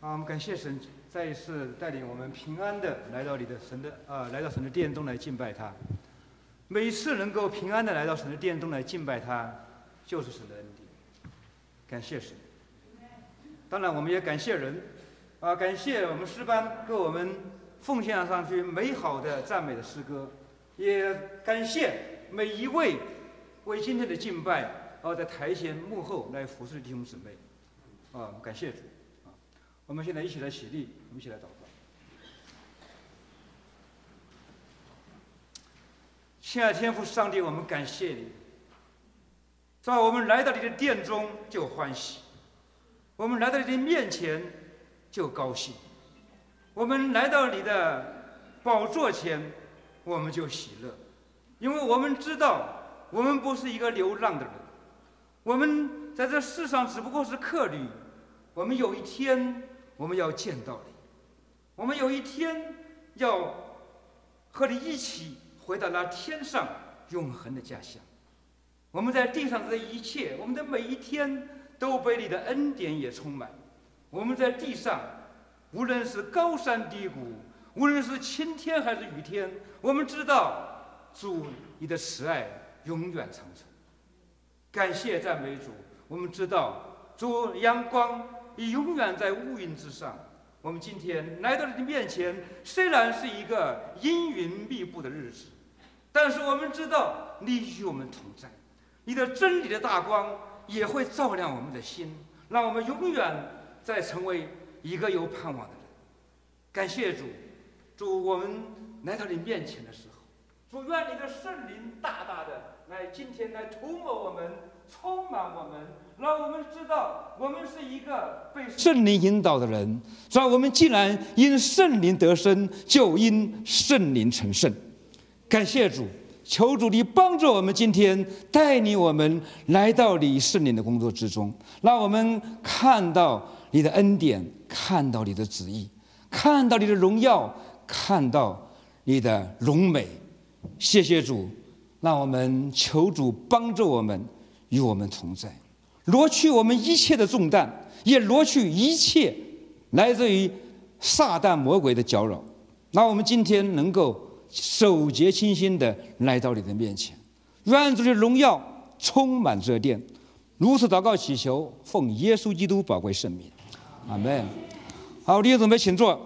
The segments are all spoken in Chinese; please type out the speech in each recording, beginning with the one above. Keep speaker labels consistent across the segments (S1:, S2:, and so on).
S1: 我们感谢神再一次带领我们平安的来到神的殿中来敬拜他。每一次能够平安的来到神的殿中来敬拜他，就是神的恩典。感谢神。当然，我们也感谢人，感谢我们诗班给我们奉献上去美好的赞美的诗歌，也感谢每一位为今天的敬拜在台前幕后来服侍弟兄姊妹。感谢主。我们现在一起来起立，我们一起来祷告。亲爱的天父上帝，我们感谢你，在我们来到你的殿中就欢喜，我们来到你的面前就高兴，我们来到你的宝座前我们就喜乐，因为我们知道我们不是一个流浪的人，我们在这世上只不过是客旅，我们有一天我们要见到你，我们有一天要和你一起回到那天上永恒的家乡。我们在地上的一切，我们的每一天都被你的恩典也充满。我们在地上无论是高山低谷，无论是晴天还是雨天，我们知道主你的慈爱永远长存。感谢赞美主，我们知道主阳光你永远在乌云之上。我们今天来到你的面前，虽然是一个阴云密布的日子，但是我们知道你与我们同在，你的真理的大光也会照亮我们的心，让我们永远再成为一个有盼望的人。感谢主，主，我们来到你面前的时候，主，愿你的圣灵大大的来今天来涂抹我们，充满我们，让我们知道我们是一个被圣灵引导的人。所以我们既然因圣灵得生，就因圣灵成圣。感谢主，求主你帮助我们今天带领我们来到你圣灵的工作之中，让我们看到你的恩典，看到你的旨意，看到你的荣耀，看到你的荣美。谢谢主，让我们求主帮助我们，与我们同在，挪去我们一切的重担，也挪去一切来自于撒旦魔鬼的搅扰，让我们今天能够手洁清心的来到你的面前。愿主的荣耀充满这殿。如此祷告祈求，奉耶稣基督宝贵圣名，阿们。好，弟兄姊妹请坐。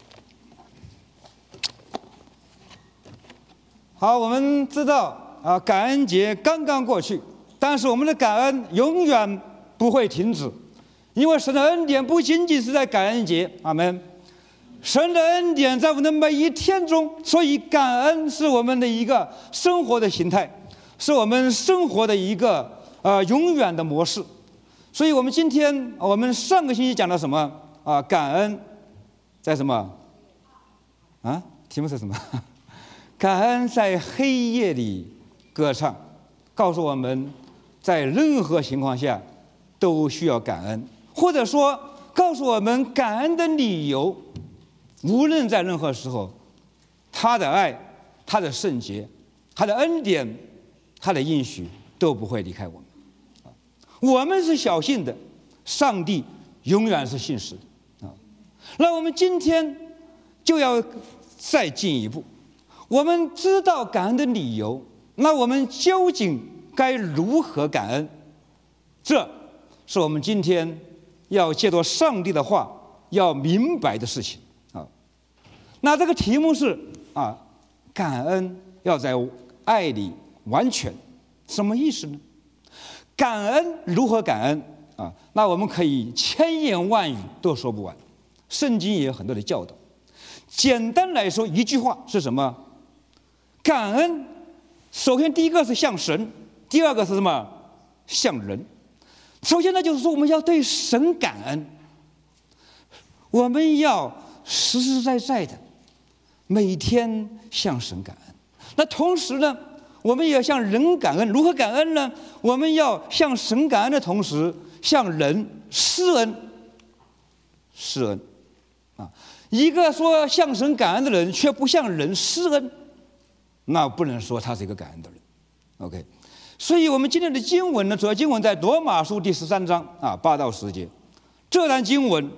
S1: 好，我们知道感恩节刚刚过去，但是我们的感恩永远不会停止，因为神的恩典不仅仅是在感恩节，阿们。神的恩典在我们的每一天中，所以感恩是我们的一个生活的形态，是我们生活的一个永远的模式。所以我们今天，我们上个星期讲到什么感恩在什么题目是什么？感恩在黑夜里歌唱，告诉我们在任何情况下都需要感恩，或者说告诉我们感恩的理由。无论在任何时候，他的爱，他的圣洁，他的恩典，他的应许都不会离开我们。我们是小信的，上帝永远是信实的。那我们今天就要再进一步，我们知道感恩的理由，那我们究竟该如何感恩？这是我们今天要借着上帝的话要明白的事情。那这个题目是感恩要在爱里完全，什么意思呢？感恩如何感恩那我们可以千言万语都说不完，圣经也有很多的教导。简单来说，一句话是什么？感恩首先第一个是向神，第二个是什么？向人。首先呢，就是说我们要对神感恩，我们要实实在在的每天向神感恩。那同时呢，我们也要向人感恩。如何感恩呢？我们要向神感恩的同时，向人施恩。施恩一个说向神感恩的人，却不向人施恩，那不能说他是一个感恩的人。OK， 所以我们今天的经文呢，主要经文在罗马书第13章8到10节。这段经文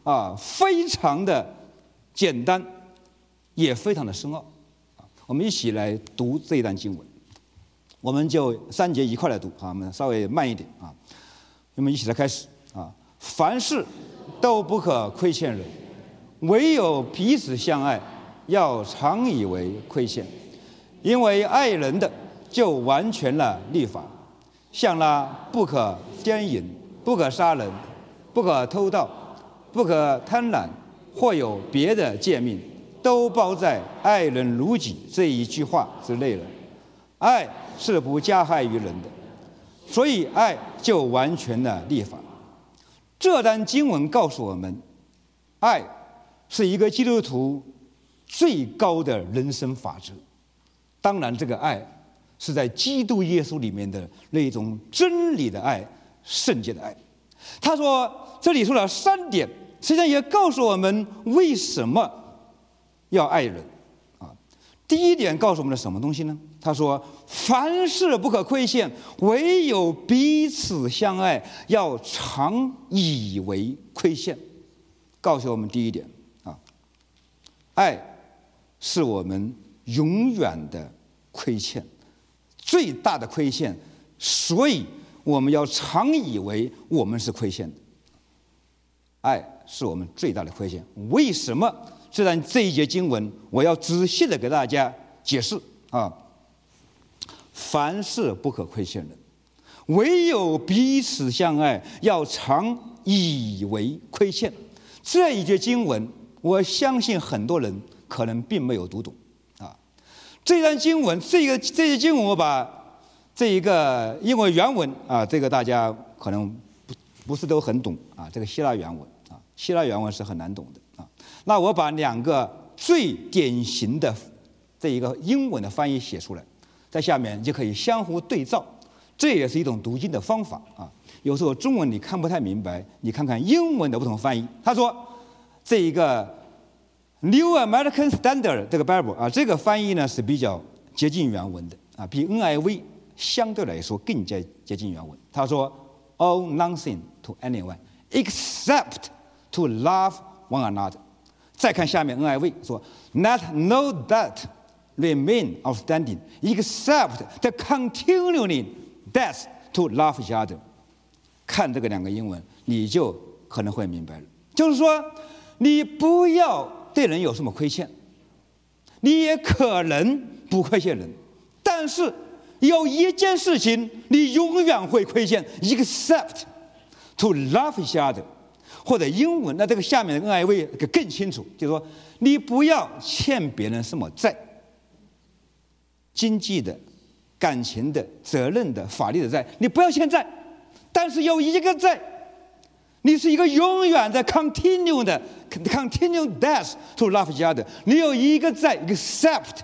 S1: 非常的简单，也非常的深奥。我们一起来读这一段经文，我们就3节一块来读啊，我们稍微慢一点啊。我们一起来开始啊。凡事都不可亏欠人，唯有彼此相爱，要常以为亏欠。因为爱人的，就完全了律法。像那不可奸淫，不可杀人，不可偷盗，不可贪婪，或有别的诫命，都包在爱人如己这一句话之内了。爱是不加害于人的，所以爱就完全了律法。这段经文告诉我们，爱是一个基督徒最高的人生法则。当然，这个爱是在基督耶稣里面的那种真理的爱，圣洁的爱。他说，这里说了3点，实际上也告诉我们为什么要爱人啊。第一点告诉我们的什么东西呢？他说，凡事不可亏欠，唯有彼此相爱，要常以为亏欠。告诉我们第一点啊，爱是我们永远的亏欠，最大的亏欠，所以我们要常以为我们是亏欠的。爱是我们最大的亏欠。为什么？这一节经文，我要仔细的给大家解释啊。凡事不可亏欠人，唯有彼此相爱，要常以为亏欠。这一节经文，我相信很多人可能并没有读懂啊。这段经文，这些经文，我把这一个英文原文啊，这个大家可能不是都很懂啊。这个希腊原文啊，希腊原文是很难懂的啊。那我把2个最典型的这一个英文的翻译写出来，在下面就可以相互对照，这也是一种读经的方法啊。有时候中文你看不太明白，你看看英文的不同翻译。他说，这一个 New American Standard 这个 Bible 啊，这个翻译呢是比较接近原文的啊，比 NIV 相对来说更加接近原文。他说 ，Owe nothing to anyone except to love one another。再看下面 NIV 说 ，Let no debt remain outstanding except the continuing debt to love each other。看这个2个英文，你就可能会明白了。就是说，你不要对人有什么亏欠，你也可能不亏欠人，但是有一件事情你永远会亏欠 ，except to love each other。或者英文，那这个下面的 NIV 更清楚，就是说，你不要欠别人什么债，经济的、感情的、责任的、法律的债，你不要欠债。但是有一个债，你是一个永远的 continue debt to love each other。你有一个债 except，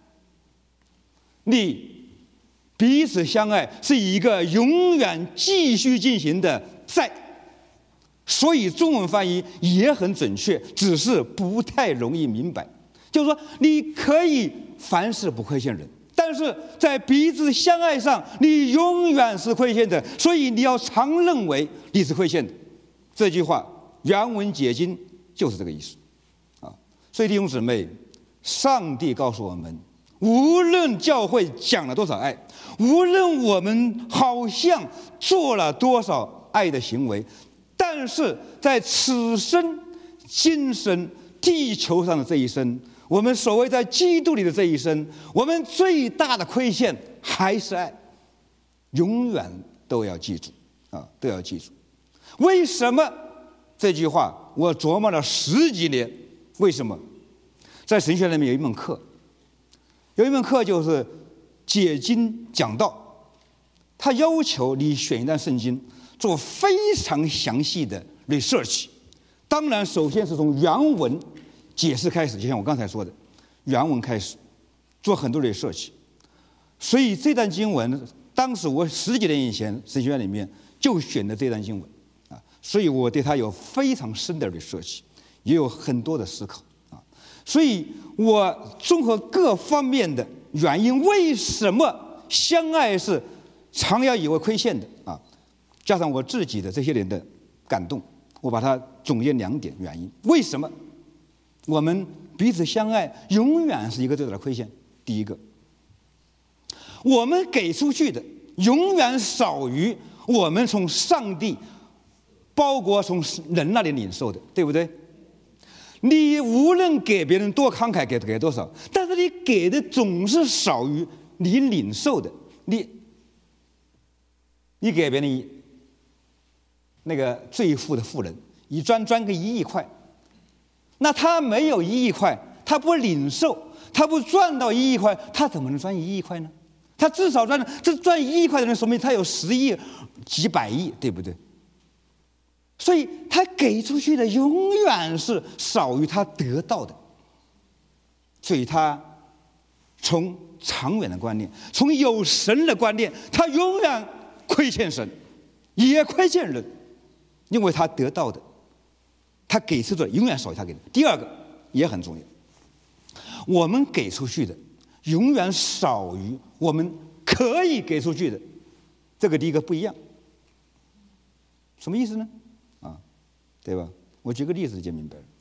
S1: 你彼此相爱是一个永远继续进行的债。所以中文翻译也很准确，只是不太容易明白。就是说，你可以凡事不亏欠人，但是在彼此相爱上，你永远是亏欠的，所以你要常认为你是亏欠的。这句话原文解经就是这个意思啊。所以弟兄姊妹，上帝告诉我们，无论教会讲了多少爱，无论我们好像做了多少爱的行为，但是在此生、今生、地球上的这一生，我们所谓在基督里的这一生，我们最大的亏欠还是爱，永远都要记住啊，都要记住。为什么这句话我琢磨了10几年？为什么？在神学里面有一门课，就是解经讲道，他要求你选一段圣经，做非常详细的 research。当然，首先是从原文解释开始，就像我刚才说的，原文开始做很多 research。所以这段经文，当时我10几年以前神学院里面就选的这段经文啊，所以我对它有非常深的 research， 也有很多的思考啊。所以我综合各方面的原因，为什么相爱是常要以为亏欠的啊？加上我自己的这些年的感动
S2: 我把它总结2点原因。为什么我们彼此相爱永远是一个最大的亏欠？第一个，我们给出去的永远少于我们从上帝包括从人那里领受的，对不对？你无论给别人多慷慨，给多少，但是你给的总是少于你领受的。你给别人那个最富的富人，你专个1亿块，那他没有1亿块，他不领受，他不赚到1亿块，他怎么能赚1亿块呢？他至少赚1亿块的人，说明他有10亿、几百亿，对不对？所以他给出去的永远是少于他得到的，所以他从长远的观念，从有神的观念，他永远亏欠神，也亏欠人，因为他得到的，他给出的永远少于他给的。第二个也很重要，我们给出去的永远少于我们可以给出去的，这个第一个不一样。什么意思呢？对吧？我举个例子就明白了。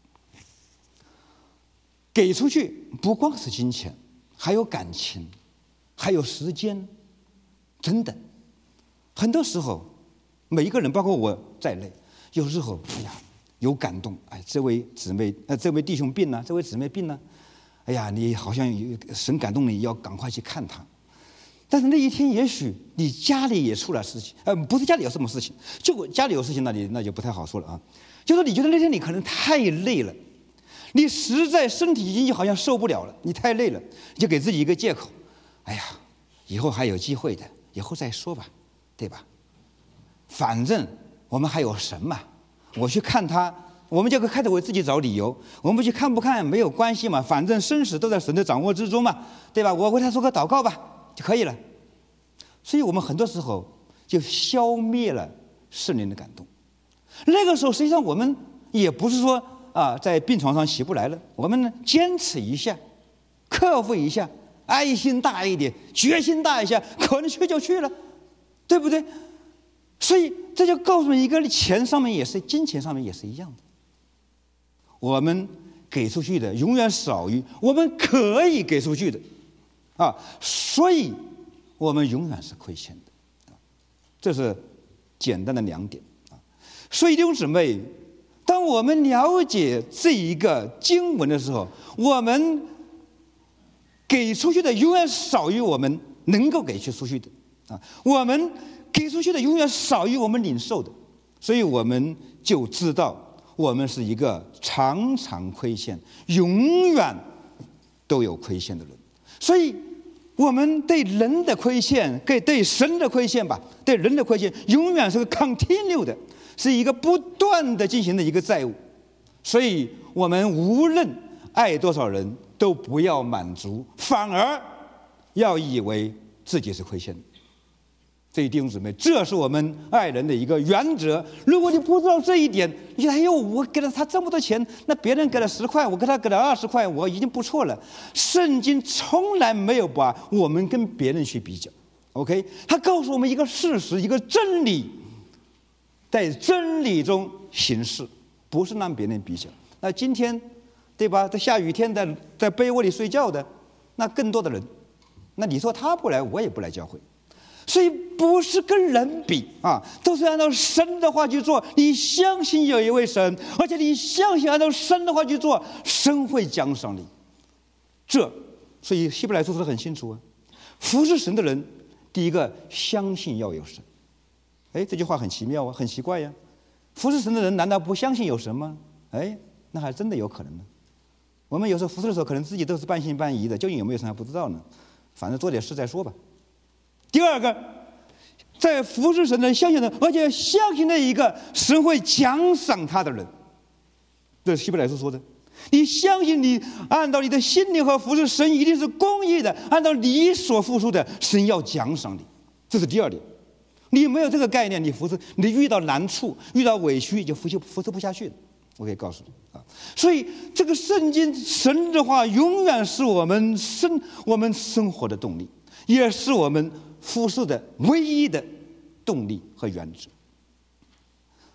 S2: 给出去不光是金钱，还有感情，还有时间，等等。很多时候，每一个人，包括我在内，有时候哎呀有感动，哎，这位姊妹，这位弟兄病了，这位姊妹病了，哎呀，你好像神感动你，要赶快去看他。但是那一天，也许你家里也出了事情，不是家里有什么事情，就家里有事情，那就不太好说了啊。就说你觉得那天你可能太累了，你实在身体已经好像受不了了，你太累了，你就给自己一个借口，哎呀，以后还有机会的，以后再说吧，对吧？反正我们还有神嘛，我去看他，我们就开始为自己找理由，我们去看不看没有关系嘛，反正生死都在神的掌握之中嘛，对吧？我为他做个祷告吧就可以了。所以我们很多时候就消灭了圣灵的感动。那个时候实际上我们也不是说在病床上起不来了，我们呢坚持一下，克服一下，爱心大一点，决心大一下，可能去就去了，对不对？所以这就告诉你一个，钱上面也是，金钱上面也是一样的，我们给出去的永远少于我们可以给出去的所以我们永远是亏欠的这是简单的2点所以弟兄姊妹，当我们了解这一个经文的时候，我们给出去的永远少于我们能够给出去的我们给出去的永远少于我们领受的，所以我们就知道我们是一个常常亏欠，永远都有亏欠的人。所以我们对人的亏欠，对神的亏欠吧，对人的亏欠永远是个 continue 的，是一个不断的进行的一个债务。所以我们无论爱多少人都不要满足，反而要以为自己是亏欠的。这一弟兄姊妹，这是我们爱人的一个原则。如果你不知道这一点，你觉得哎呦，我给了他这么多钱，那别人给了10块，我给他给了20块，我已经不错了。圣经从来没有把我们跟别人去比较 ，OK？ 他告诉我们一个事实，一个真理，在真理中行事，不是让别人比较。那今天，对吧？在下雨天在被窝里睡觉的，那更多的人，那你说他不来，我也不来教会。所以不是跟人比都是按照神的话去做。你相信有一位神，而且你相信按照神的话去做，神会奖赏你。所以希伯来书说得很清楚服侍神的人，第一个相信要有神。这句话很奇妙很奇怪呀。服侍神的人难道不相信有神吗？那还真的有可能呢。我们有时候服侍的时候，可能自己都是半信半疑的，究竟有没有神还不知道呢。反正做点事再说吧。第二个，在服侍神的相信的，而且相信那一个神会奖赏他的人，这是希伯来书说的。你相信你按照你的心灵和服侍神一定是公义的，按照你所付出的，神要奖赏你。这是第二点。你没有这个概念，你服侍，你遇到难处、遇到委屈，就服侍不下去的。我可以告诉你所以这个圣经神的话，永远是我们生活的动力，也是我们服侍的唯一的动力和原则。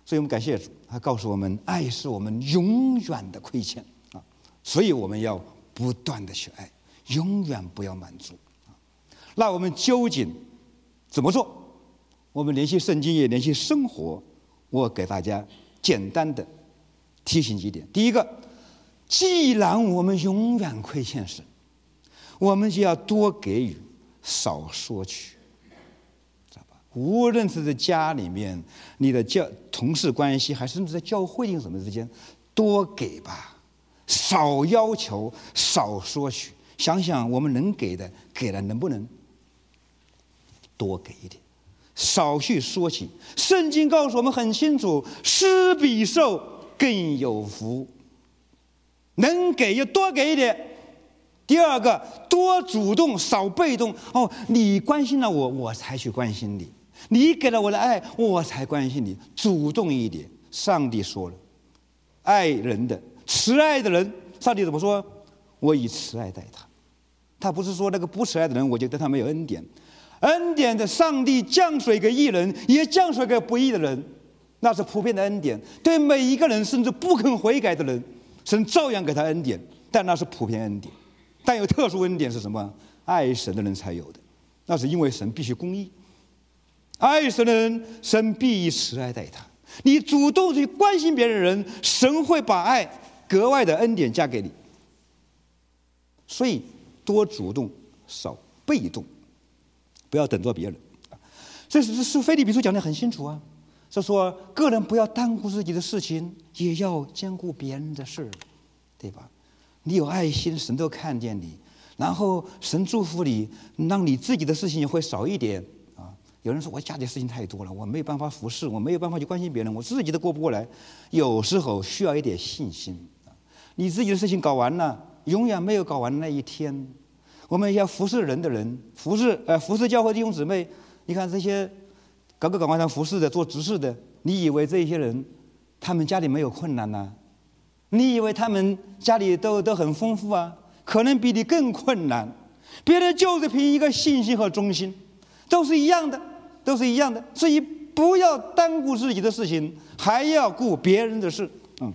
S2: 所以我们感谢主，他告诉我们，爱是我们永远的亏欠啊，所以我们要不断的去爱，永远不要满足啊。那我们究竟怎么做？我们联系圣经也联系生活，我给大家简单的提醒几点。第一个，既然我们永远亏欠神，我们就要多给予，少索取。无论是在家里面，你的同事关系，还甚至在教会里什么之间，多给吧，少要求，少索取。想想我们能给的，给了能不能多给一点，少去索取。圣经告诉我们很清楚，施比受更有福。能给就多给一点。第二个，多主动，少被动。哦，你关心了我，我才去关心你。你给了我的爱，我才关心你，主动一点。上帝说了，爱人的、慈爱的人，上帝怎么说？我以慈爱待他。他不是说那个不慈爱的人，我就对他没有恩典。恩典的上帝降水给义人，也降水给不义的人，那是普遍的恩典。对每一个人，甚至不肯悔改的人，神照样给他恩典，但那是普遍恩典。但有特殊恩典是什么？爱神的人才有的，那是因为神必须公义。爱神的人，神必以慈爱待他。你主动去关心别人的人，神会把爱格外的恩典加给你。所以多主动，少被动，不要等着别人。这是腓立比书讲的很清楚啊，是说个人不要耽顾自己的事情，也要兼顾别人的事，对吧？你有爱心，神都看见你，然后神祝福你，让你自己的事情也会少一点。有人说我家里事情太多了，我没有办法服侍，我没有办法去关心别人，我自己都过不过来。有时候需要一点信心。你自己的事情搞完了，永远没有搞完那一天。我们要服侍人的人，服侍教会弟兄姊妹。你看这些搞完他服侍的、做执事的，你以为这些人他们家里没有困难呢？你以为他们家里都很丰富啊？可能比你更困难。别人就是凭一个信心和忠心，都是一样的。所以不要耽顾自己的事情，还要顾别人的事。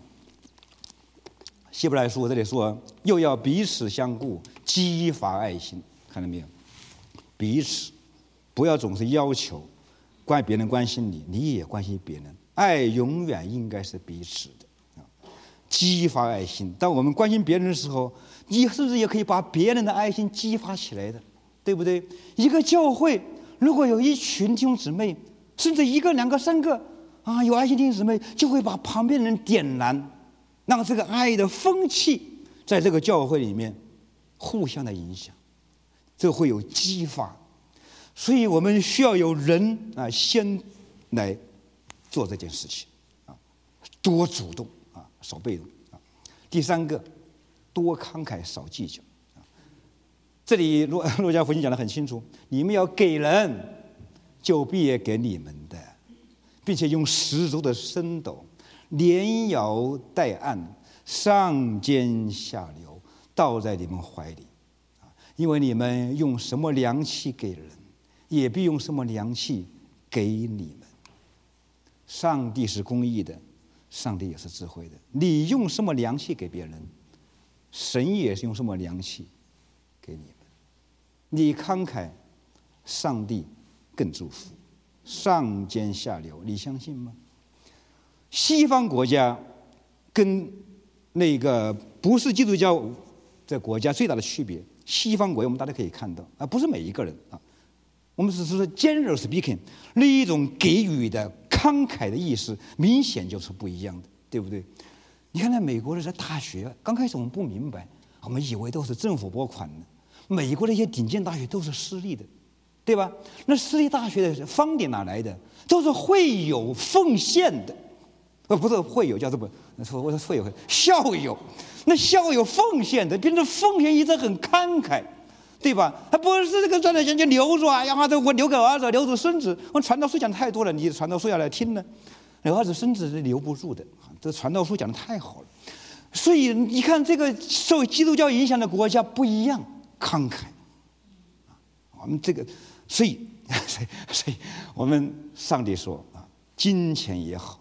S2: 希伯来书这里说，又要彼此相顾，激发爱心。看到没有？彼此，不要总是要求别人关心你，你也关心别人。爱永远应该是彼此的，激发爱心。当我们关心别人的时候，你甚至也可以把别人的爱心激发起来的，对不对？一个教会如果有一群弟兄姊妹，甚至1个、2个、3个啊，有爱心弟兄姊妹，就会把旁边的人点燃，让这个爱的风气在这个教会里面互相的影响，这会有激发。所以我们需要有人啊，先来做这件事情啊，多主动啊，少被动啊。第3个，多慷慨，少计较。这里路加福音讲得很清楚，你们要给人，就必也给你们的，并且用十足的升斗，连摇带按，上尖下流，倒在你们怀里。因为你们用什么量器给人，也必用什么量器给你们。上帝是公义的，上帝也是智慧的。你用什么量器给别人，神也是用什么量器给你们。你慷慨，上帝更祝福，上尖下流，你相信吗？西方国家跟那个不是基督教的国家最大的区别，西方国家我们大家可以看到啊，不是每一个人啊，我们只是说 general speaking， 那一种给予的慷慨的意思明显就是不一样的，对不对？你看在美国的大学，刚开始我们不明白，我们以为都是政府拨款的。美国的一些顶尖大学都是私立的，对吧？那私立大学的方点哪来的？都是会有奉献的，不是会有叫什么？我说会有校友，那校友奉献的，并且奉献一直很慷慨，对吧？他不是这个赚点钱就留着啊，让他我留给儿子，留着孙子。我传道书讲太多了，你传道书要来听呢，那儿子孙子是留不住的。这传道书讲的太好了，所以你看这个受基督教影响的国家不一样。慷慨，我们这个，所以我们上帝说啊，金钱也好，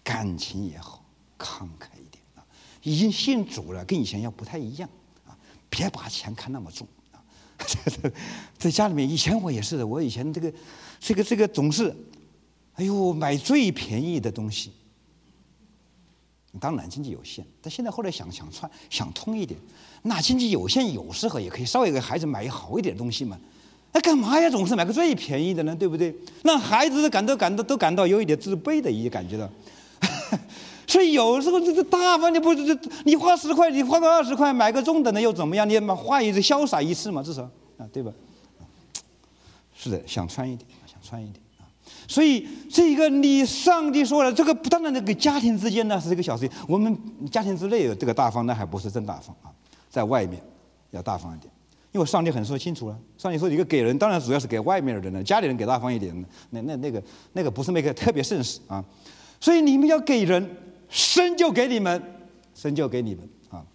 S2: 感情也好，慷慨一点啊。已经信主了，跟以前要不太一样啊，别把钱看那么重啊。在家里面，以前我也是的，我以前这个总是，哎呦，买最便宜的东西。当然经济有限，但现在后来想通一点，那经济有限，有时候也可以稍微给孩子买好一点的东西嘛。那干嘛呀？总是买个最便宜的呢？对不对？让孩子都感到有一点自卑的一些感觉到。所以有时候这大方，你花10块，你花个20块买个中等的又怎么样？你花一次潇洒一次嘛，至少啊，对吧？是的，想穿一点。所以这个上帝说了，这个当然这个家庭之间呢是这个小事情，我们家庭之内有这个大方，那还不是真大方啊，在外面要大方一点，因为上帝很说清楚了，上帝说一个给人，当然主要是给外面的人呢，家里人给大方一点，那个不是那个特别盛世啊，所以你们要给人，神就给你们啊。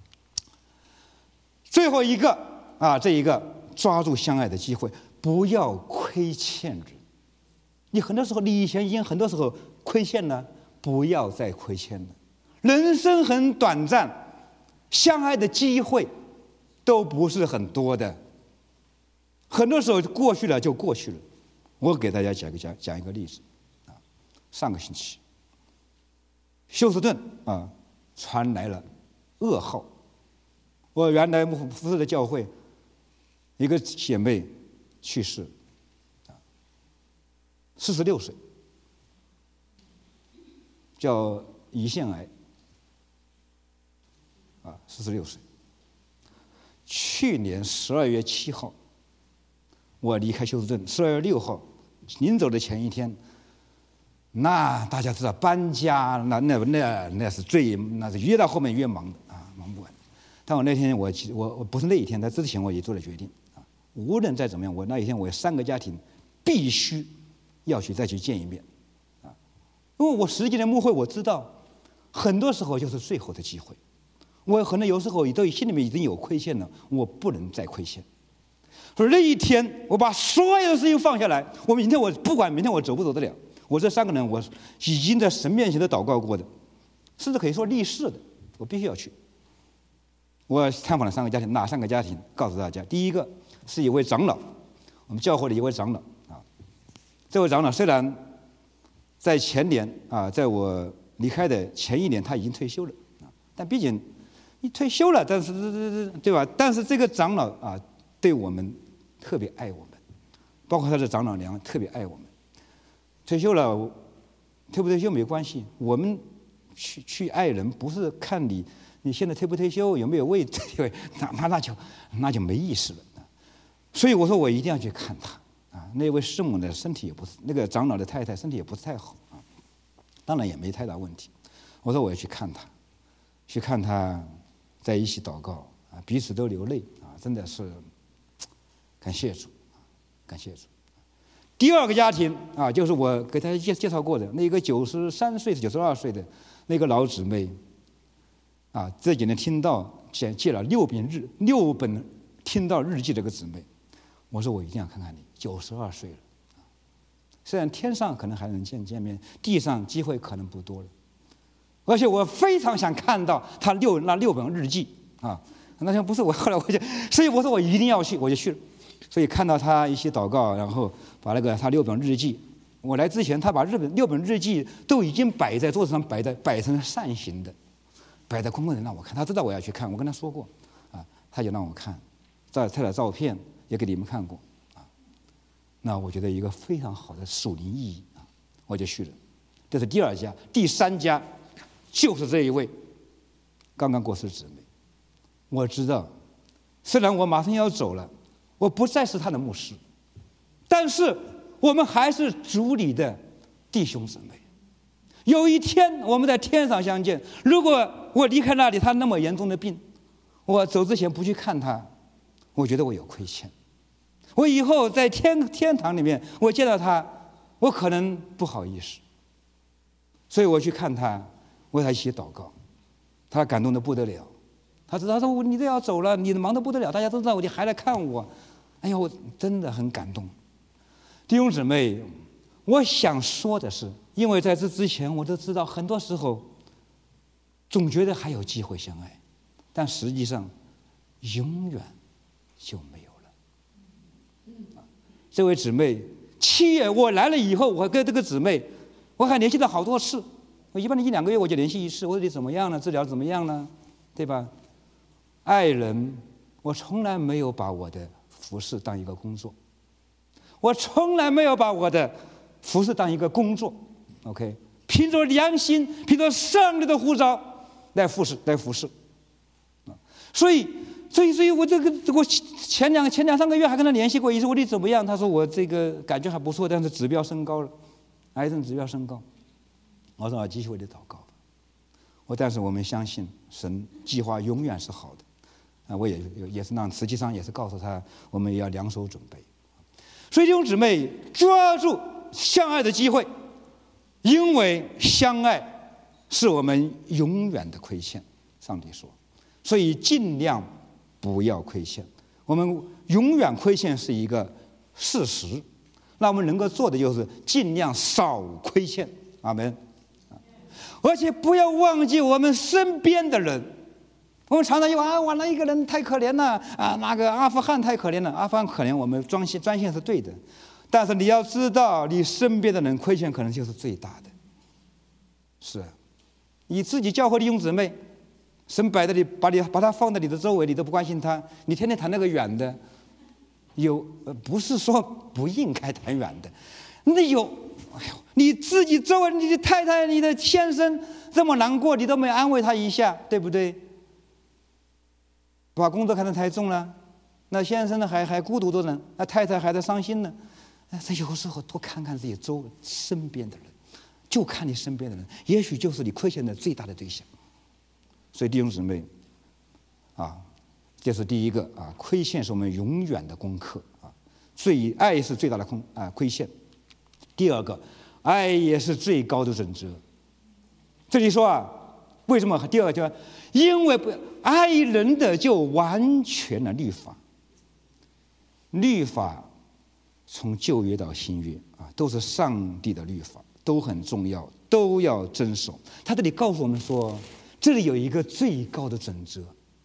S2: 最后一个啊，这一个抓住相爱的机会，不要亏欠人。你很多时候，你以前已经很多时候亏欠了，不要再亏欠了。人生很短暂，相爱的机会都不是很多的，很多时候过去了就过去了。我给大家讲一个例子啊，上个星期，休斯顿啊传来了噩耗，我原来服侍的教会一个姐妹去世。46岁，叫胰腺癌，啊，46岁。去年12月7号，我离开休斯顿，12月6号，临走的前一天，那大家知道搬家，那是越到后面越忙的啊，忙不完。但我那天我不是那一天，在之前我也做了决定啊，无论再怎么样，我那一天我有3个家庭必须要再去见一面，啊，因为我10几年牧会，我知道很多时候就是最后的机会。我可能有时候都心里面已经有亏欠了，我不能再亏欠。所以那一天，我把所有的事情放下来。我不管明天我走不走得了，我这3个人我已经在神面前都祷告过的，甚至可以说立誓的，我必须要去。我探访了3个家庭，哪3个家庭？告诉大家，第一个是一位长老，我们教会的一位长老。这位长老虽然在前年啊，在我离开的前1年他已经退休了啊，但毕竟你退休了，但是对吧？但是这个长老啊，对我们特别爱我们，包括他的长老娘特别爱我们。退休了，退不退休没关系，我们去爱人不是看你现在退不退休，有没有位置，那就没意思了。所以我说我一定要去看他。啊，那位师母的身体也不是，那个长老的太太身体也不是太好啊，当然也没太大问题。我说我要去看他，在一起祷告啊，彼此都流泪啊，真的是感谢主，感谢主。第2个家庭啊，就是我给大家介绍过的那个93岁、92岁的那个老姊妹啊，这几年听到借了6本听到日记这个姊妹，我说我一定要看看你。92岁了，虽然天上可能还能见面，地上机会可能不多了，而且我非常想看到他那6本日记啊，那天不是我，后来所以我说我一定要去，我就去了。所以看到他一起祷告，然后把他6本日记，我来之前他把6本日记都已经摆在桌子上，摆成扇形的，摆在空空的让我看，他知道我要去看，我跟他说过啊，他就让我看，他的照片也给你们看过。那我觉得一个非常好的属灵意义啊，我就去了。这是第2家，第3家就是这一位刚刚过世的姊妹。我知道，虽然我马上要走了，我不再是他的牧师，但是我们还是主里的弟兄姊妹。有一天我们在天上相见，如果我离开那里，他那么严重的病，我走之前不去看他，我觉得我有亏欠。我以后在天堂里面，我见到他，我可能不好意思，所以我去看他，为他一起祷告，他感动得不得了。他说你都要走了，你忙得不得了，大家都知道你还来看我，哎呀，我真的很感动。弟兄姊妹，我想说的是， 因为在这之前我都知道，很多时候总觉得还有机会相爱，但实际上永远就没有了。这位姊妹7月我来了以后，我跟这个姊妹我还联系了好多次，我一般的1-2个月我就联系一次，我说你怎么样了，治疗怎么样了，对吧？爱人，我从来没有把我的服事当一个工作，我从来没有把我的服事当一个工作。OK， 凭着良心，凭着上帝的呼召来服事。所以我前两3个月还跟他联系过一次，我说你怎么样？他说我这个感觉还不错，但是指标升高了，癌症指标升高。我说继续为你祷告吧。但是我们相信神计划永远是好的。我也是实际上也是告诉他，我们也要两手准备。所以弟兄姊妹，抓住相爱的机会，因为相爱是我们永远的亏欠。上帝说，所以尽量不要亏欠。我们永远亏欠是一个事实，那我们能够做的就是尽量少亏欠。阿们。而且不要忘记我们身边的人。我们常常我那一个人太可怜了啊，那个阿富汗太可怜了，阿富汗可怜，我们专线是对的，但是你要知道，你身边的人亏欠可能就是最大的。是，你自己教会弟兄姊妹，神摆在你，把他放在你的周围，你都不关心他，你天天谈那个远的，不是说不应该谈远的，那你自己周围，你的太太、你的先生这么难过，你都没安慰他一下，对不对？把工作看得太重了，那先生呢还孤独的人，那太太还在伤心呢。这有时候多看看自己身边的人，就看你身边的人，也许就是你亏欠的最大的对象。所以弟兄姊妹，这是第一个亏欠是我们永远的功课爱是最大的亏欠。第二个，爱也是最高的准则。这里说为什么第二个叫？因为爱人的就完全了律法。律法从旧约到新约都是上帝的律法，都很重要，都要遵守。他这里告诉我们说，这里有一个最高的准则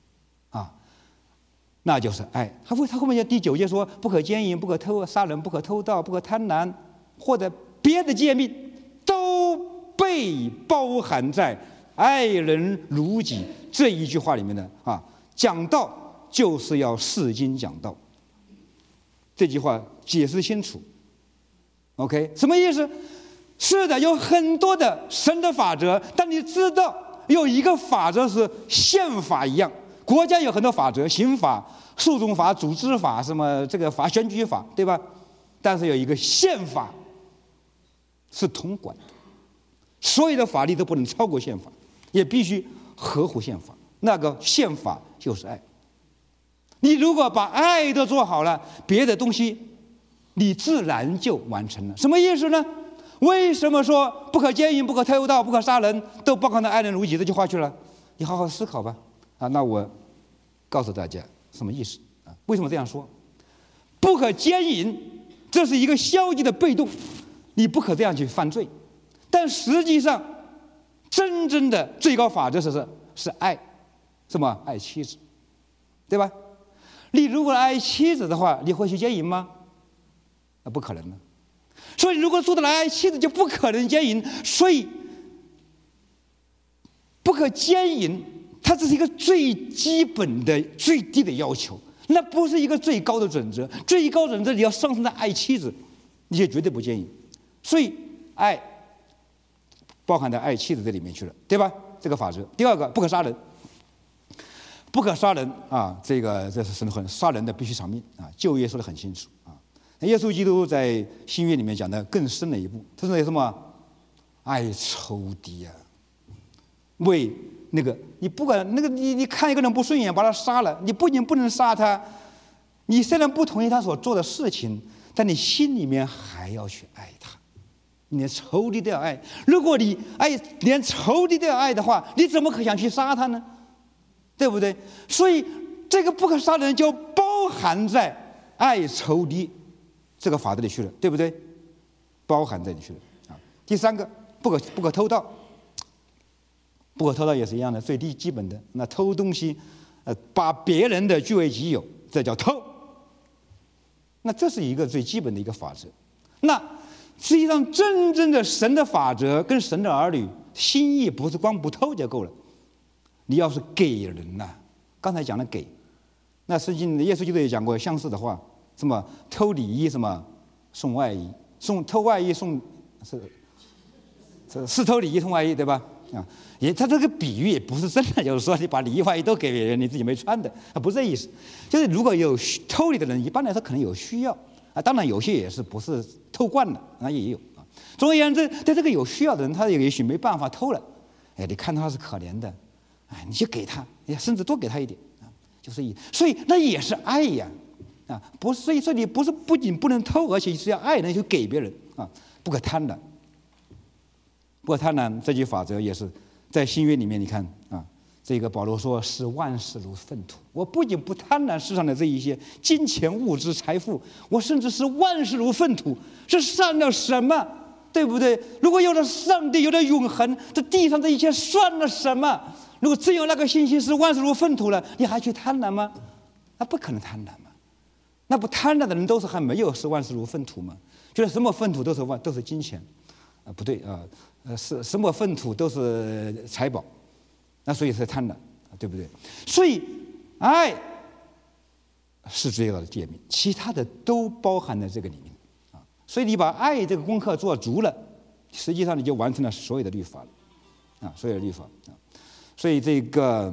S2: 那就是爱。他后面第9节说，不可奸淫，不可杀人，不可偷盗，不可贪婪，或者别的诫命，都被包含在爱人如己这一句话里面的讲道就是要释经讲道。这句话解释清楚 OK， 什么意思？是的，有很多的神的法则，但你知道有一个法则是宪法一样，国家有很多法则，刑法、诉讼法、组织法，什么这个法、选举法，对吧？但是有一个宪法是统管的，所有的法律都不能超过宪法，也必须合乎宪法。那个宪法就是爱。你如果把爱都做好了，别的东西你自然就完成了。什么意思呢？为什么说不可奸淫、不可偷盗、不可杀人都包含到爱人如己这句话去了？你好好思考吧。那我告诉大家什么意思为什么这样说？不可奸淫，这是一个消极的被动，你不可这样去犯罪。但实际上，真正的最高法则是爱，什么？爱妻子，对吧？你如果爱妻子的话，你会去奸淫吗？不可能的。所以如果做到了爱妻子，就不可能奸淫。所以不可奸淫，它这是一个最基本的、最低的要求，那不是一个最高的准则。最高准则你要上升到爱妻子，你也绝对不奸淫。所以爱包含在爱妻子这里面去了，对吧？这个法则。第二个，不可杀人。不可杀人这是神很杀人的必须偿命旧约说得很清楚耶稣基督在新约里面讲的更深了一步，他说什么？爱仇敌为那个你不管那个你看一个人不顺眼，把他杀了，你不仅不能杀他，你虽然不同意他所做的事情，但你心里面还要去爱他，你连仇敌都要爱。如果你连仇敌都要爱的话，你怎么可想去杀他呢？对不对？所以这个不可杀人就包含在爱仇敌这个法则里去了，对不对？包含在里去了第三个，不可偷盗。不可偷盗也是一样的，最低基本的。那偷东西，把别人的据为己有，这叫偷。那这是一个最基本的一个法则。那实际上，真正的神的法则跟神的儿女心意，不是光不偷就够了。你要是给人呐，刚才讲的给，那圣经耶稣基督也讲过相似的话，什么偷里衣，什么送外衣，偷外衣送是偷里衣送外衣，对吧？他这个比喻也不是真的，就是说你把里衣外衣都给别人，你自己没穿的，不是这意思。就是如果有偷你的人，一般来说可能有需要啊，当然有些也是不是偷惯了，那也有啊。总而言之，对这个有需要的人，他也许没办法偷了，你看他是可怜的，你就给他，甚至多给他一点啊，就是所以那也是爱呀，不是，所以说你不仅不能偷，而且是要爱人去给别人啊，不可贪婪。不过贪婪这句法则也是在新约里面，你看啊，这个保罗说视万事如粪土。我不仅不贪婪世上的这一些金钱物质财富，我甚至是万事如粪土。这算了什么？对不对？如果有了上帝，有了永恒，这地上这一切算了什么？如果真有那个信心是万事如粪土了，你还去贪婪吗？那不可能贪婪嘛。那不贪婪的人都是还没有是万事如粪土吗？觉得什么粪土都是金钱不对啊。是什么粪土都是财宝，那所以是贪婪，对不对？所以爱是最高的诫命，其他的都包含在这个里面啊。所以你把爱这个功课做足了，实际上你就完成了所有的律法了啊，所有的律法啊。所以这个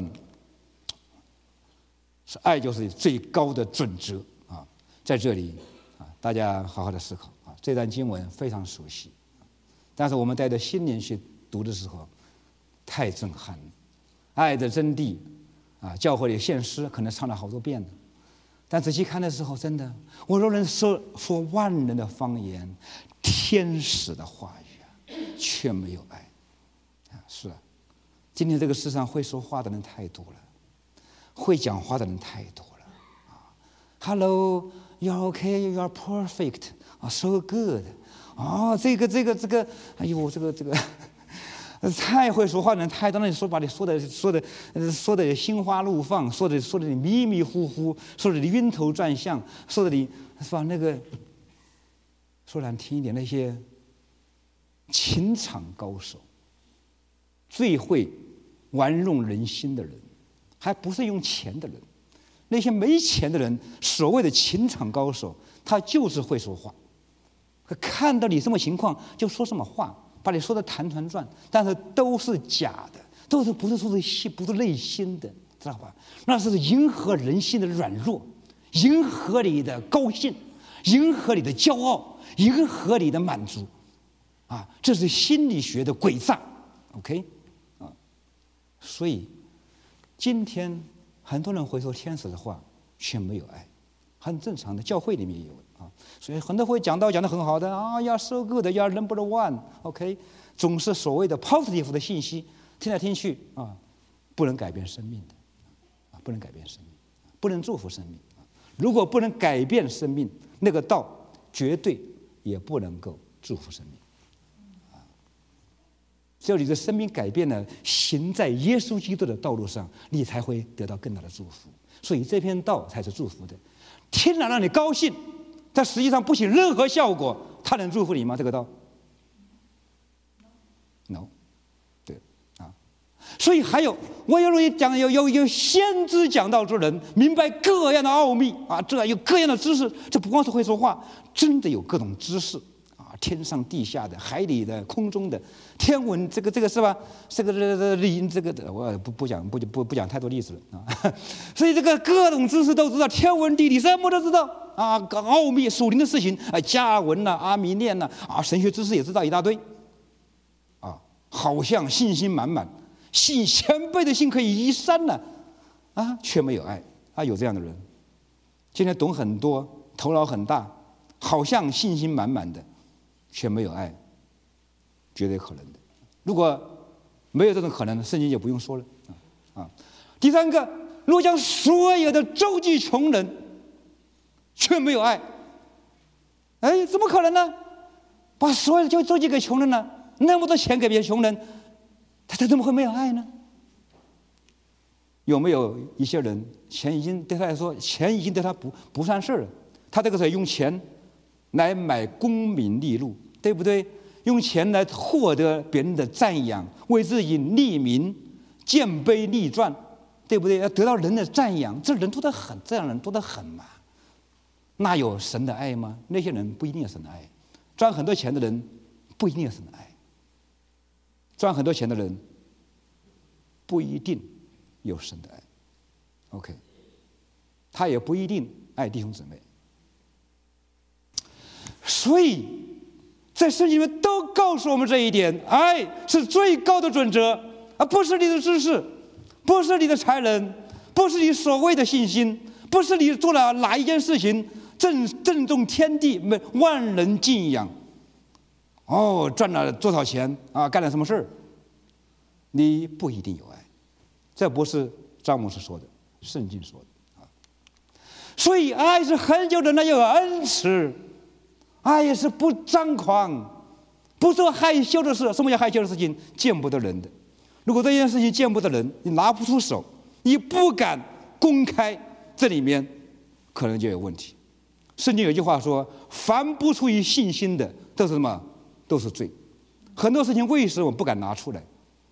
S2: 是爱，就是最高的准则啊。在这里啊，大家好好的思考啊，这段经文非常熟悉。但是我们带着心灵去读的时候，太震撼了。爱的真谛啊，教会里献诗可能唱了好多遍了，但仔细看的时候，真的，我若能说万人的方言，天使的话语却没有爱是啊，今天这个世上会说话的人太多了，会讲话的人太多了Hello, you're okay, you're perfect, so good. 这个，哎呦，这个，太会说话的人太多了。你把你说的心花怒放，说的你迷迷糊糊，说的你晕头转向，说的你是吧？那个说难听一点，那些情场高手，最会玩弄人心的人，还不是用钱的人。那些没钱的人，所谓的情场高手，他就是会说话。看到你什么情况就说什么话，把你说的团团转，但是都是假的，不是说的不是内心的，知道吧？那是迎合人心的软弱，迎合你的高兴，迎合你的骄傲，迎合你的满足，这是心理学的诡诈 ，OK， 所以今天很多人会说天使的话，却没有爱，很正常的，教会里面也有。所以很多会讲得很好的要 so good， 要 number one，OK， 总是所谓的 positive 的信息，听来听去不能改变生命的，不能改变生命，不能祝福生命。如果不能改变生命，那个道绝对也不能够祝福生命。只有你的生命改变了，行在耶稣基督的道路上，你才会得到更大的祝福。所以这篇道才是祝福的，听了让你高兴。但实际上不起任何效果，他能祝福你吗？这个道 ？No， 对所以还有我有讲有先知讲道之人，明白各样的奥秘这有各样的知识，这不光是会说话，真的有各种知识天上地下的、海里的、空中的、天文，这个是吧？这个理这个我不讲太多例子了所以这个各种知识都知道，天文地理什么都知道奥秘属灵的事情加尔文阿弥念神学知识也知道一大堆好像信心满满，信前辈的心可以移山了却没有爱有这样的人，今天懂很多，头脑很大，好像信心满满的。却没有爱，绝对可能的。如果没有这种可能，圣经就不用说了第三个，若将所有的周济穷人，却没有爱，怎么可能呢？把所有的就周济给穷人呢？ 那么多钱给别人穷人，他怎么会没有爱呢？有没有一些人，钱已经对他来说，钱已经对他不算事了，他这个时候用钱来买功名利禄，对不对？用钱来获得别人的赞扬，为自己立名、建碑立传，对不对？要得到人的赞扬，这人多得很，这样人多得很嘛。那有神的爱吗？那些人不一定有神的爱，赚很多钱的人不一定有神的爱，赚很多钱的人不一定有神的爱。OK， 他也不一定爱弟兄姊妹。所以在圣经里面都告诉我们这一点，爱是最高的准则，而不是你的知识，不是你的才能，不是你所谓的信心，不是你做了哪一件事情震动天地，万人敬仰，赚了多少钱啊，干了什么事儿，你不一定有爱。这不是张牧师说的，圣经说的啊。所以爱是很久的那有恩慈，爱也是不张狂，不做害羞的事。什么叫害羞的事情？见不得人的。如果这件事情见不得人，你拿不出手，你不敢公开，这里面可能就有问题。圣经有一句话说：“凡不出于信心的，都是什么？都是罪。”很多事情为什么不敢拿出来？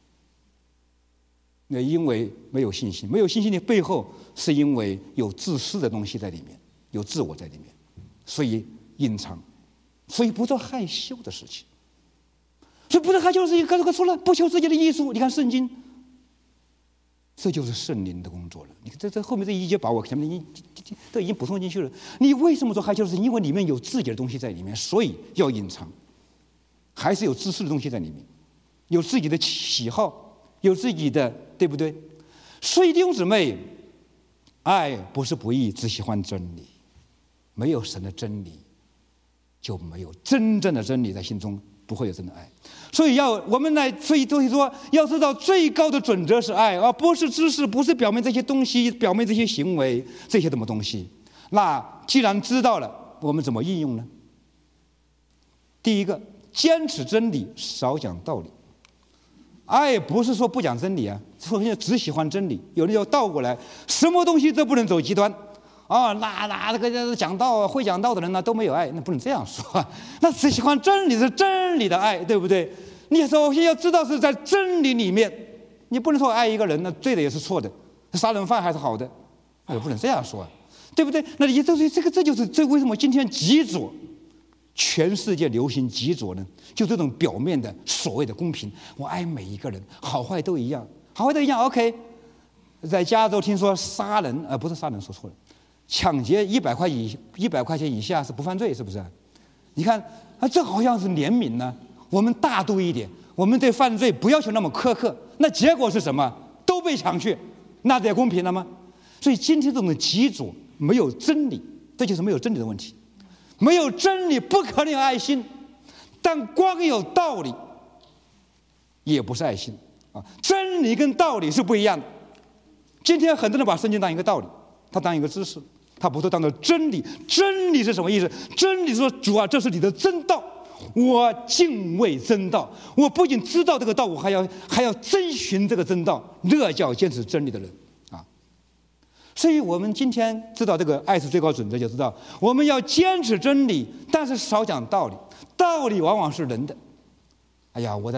S2: 那因为没有信心，没有信心的背后是因为有自私的东西在里面，有自我在里面，所以隐藏，所以不做害羞的事情。所以不做害羞的事情，可说了不求自己的益处。你看圣经，这就是圣灵的工作了。你看这后面这一节把我前面都已经补充进去了。你为什么做害羞的事情？因为里面有自己的东西在里面，所以要隐藏，还是有自私的东西在里面，有自己的喜好，有自己的，对不对？所以弟兄姊妹，爱不是不义，只喜欢真理。没有神的真理，就没有真正的真理在心中，不会有真的爱。所以我们来，所以说要知道最高的准则是爱，而不是知识，不是表面这些东西，表面这些行为，这些什么东西。那既然知道了，我们怎么应用呢？第一个，坚持真理，少讲道理。爱不是说不讲真理啊，说只喜欢真理。有人要倒过来，什么东西都不能走极端啊！那这个讲道会讲道的人呢都没有爱，那不能这样说。那只喜欢真理是真理的爱，对不对？你首先要知道是在真理里面，你不能说爱一个人呢对的也是错的，杀人犯还是好的，也不能这样说，对不对？那你这就是这为什么今天极左？全世界流行极左呢，就这种表面的所谓的公平，我爱每一个人，好坏都一样，好坏都一样。OK， 在加州听说杀人，不是杀人，说错了，抢劫100块钱以下是不犯罪，是不是？你看这好像是怜悯呢。我们大度一点，我们对犯罪不要求那么苛刻，那结果是什么？都被抢去，那这公平了吗？所以今天这种极左没有真理，这就是没有真理的问题。没有真理不可能有爱心，但光有道理也不是爱心啊！真理跟道理是不一样的。今天很多人把圣经当一个道理，他当一个知识，他不是当做真理。真理是什么意思？真理是说主啊，这是你的真道，我敬畏真道，我不仅知道这个道，我还要遵循这个真道，这叫坚持真理的人。所以我们今天知道这个爱是最高准则，就知道我们要坚持真理，但是少讲道理。道理往往是人的。哎呀，我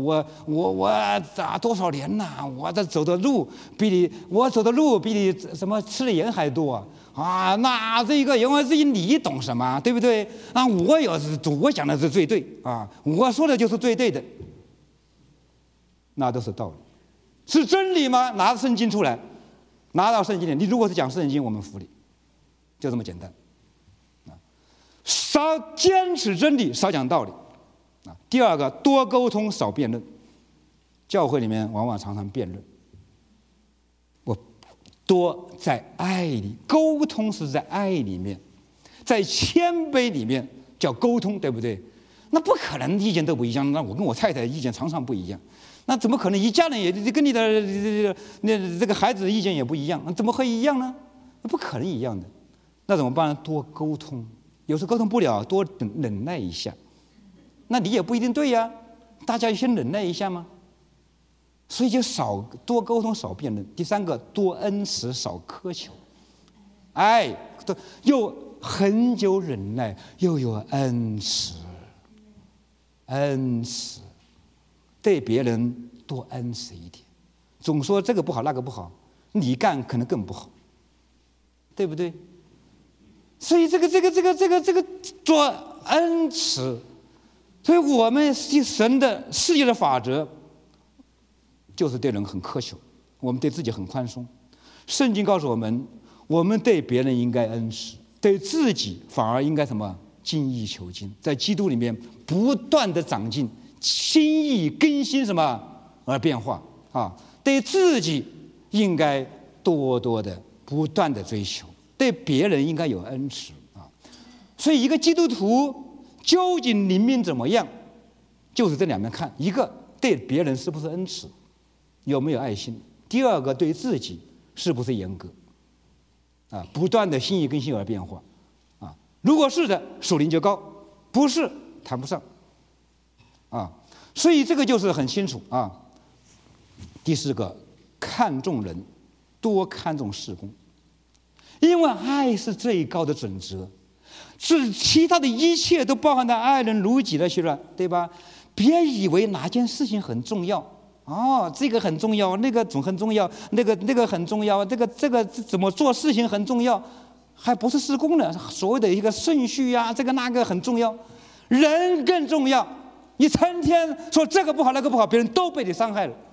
S2: 多少年了，我走的路比你什么吃的盐还多啊！那这个因为至于你懂什么，对不对？啊，我讲的是最对啊，我说的就是最对的，那都是道理，是真理吗？拿圣经出来。拿到圣经里，你如果是讲圣经，我们服你，就这么简单。少坚持真理，少讲道理。第二个，多沟通，少辩论。教会里面往往常常辩论，我多在爱里沟通，是在爱里面，在谦卑里面叫沟通，对不对？那不可能意见都不一样，那我跟我太太意见常常不一样。那怎么可能一家人也跟你的这个孩子的意见也不一样？那怎么会一样呢？那不可能一样的。那怎么办呢？多沟通，有时沟通不了，多忍耐一下。那你也不一定对呀， 大家先忍耐一下吗？所以就多沟通，少辩论。第三个，多恩慈，少苛求。爱又很久忍耐，又有恩慈，恩慈对别人多恩慈一点。总说这个不好那个不好，你干可能更不好，对不对？所以这个做恩慈，所以我们神的世界的法则就是对人很苛求，我们对自己很宽松。圣经告诉我们，我们对别人应该恩慈，对自己反而应该什么？精益求精，在基督里面不断的长进，心意更新什么而变化啊？对自己应该多多的不断的追求，对别人应该有恩慈啊。所以一个基督徒究竟灵命怎么样，就是这两面看：一个对别人是不是恩慈，有没有爱心；第二个对自己是不是严格啊，不断的心意更新而变化啊。如果是的，属灵就高；不是，谈不上啊。所以这个就是很清楚啊。第四个，看重人，多看重事工，因为爱是最高的准则，是其他的一切都包含在爱人如己的去了，对吧？别以为哪件事情很重要哦，这个很重要，那个总很重要，那个很重要，这个怎么做事情很重要，还不是事工呢？所谓的一个顺序啊，这个那个很重要，人更重要。你成天说这个不好那个不好，别人都被你伤害了。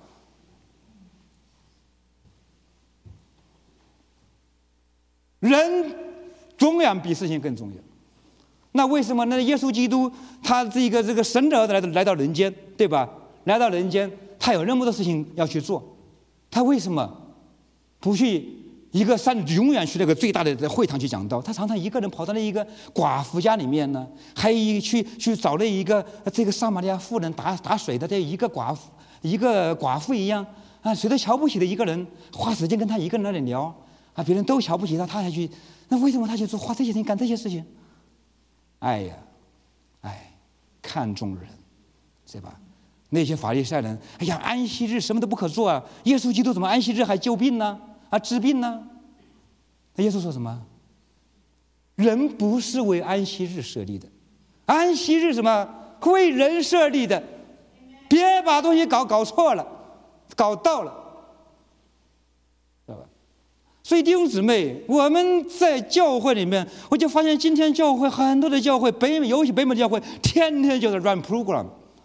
S2: 人永远比事情更重要。那为什么呢？耶稣基督他这个神的儿子来到人间，对吧？来到人间，他有那么多事情要去做，他为什么不去一个山，永远去那个最大的会堂去讲道？他常常一个人跑到那一个寡妇家里面呢，还去找了一个这个撒玛利亚妇人打水的这一个寡妇一样啊，谁都瞧不起的一个人，花时间跟他一个人那里聊啊，别人都瞧不起他，他还去，那为什么他去花这些钱干这些事情？爱呀，爱，看重人，对吧？那些法利赛人，哎呀，安息日什么都不可做啊！耶稣基督怎么安息日还救病呢？啊，治病呢？那耶稣说什么？人不是为安息日设立的，安息日什么？为人设立的，别把东西搞错了，搞到了，知道吧？所以弟兄姊妹，我们在教会里面，我就发现今天教会很多的教会，尤其北美的教会，天天就是 run program，